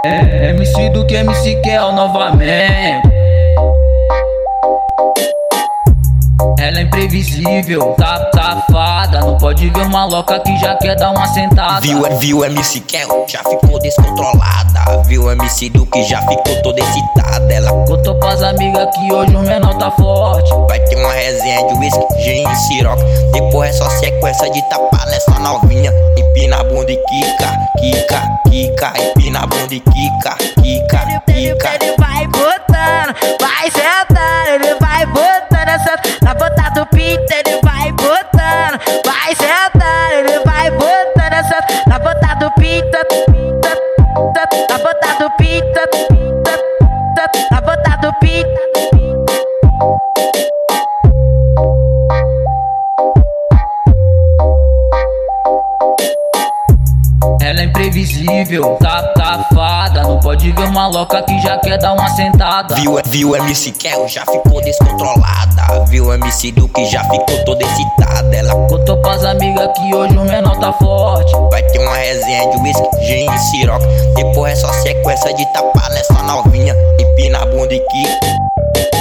MC do que MC Kel novamente. Ela é imprevisível, safada. Não pode ver uma louca que já quer dar uma sentada. Viu MC Kel, já ficou descontrolada. Viu MC do que já ficou toda excitada. Ela contou pras amigas que hoje o menor tá forte. vai ter uma resenha de whisky, gin e siroca. Depois é só sequência de tapa nessa novinha. Empina a bunda e quica, quica, quica. Empina a bunda e quica, quica, quica. Ele vai botando, vai sentando. Ele vai botando essa na ponta do pinto. Ele vai botando, vai sentando. Ele vai botando essa na ponta do pinto. Na ponta do pinto. Na ponta do pinto. Ela é imprevisível, safada. Não pode ver uma louca que já quer dar uma sentada. Viu MC Kel, já ficou descontrolada. Viu MC do que já ficou toda excitada. Ela Contou pras amigas que hoje o menor tá forte. vai ter uma resenha de whisky, gin e siroca. Depois é só sequência de tapa nessa novinha. Empina a bunda e quica.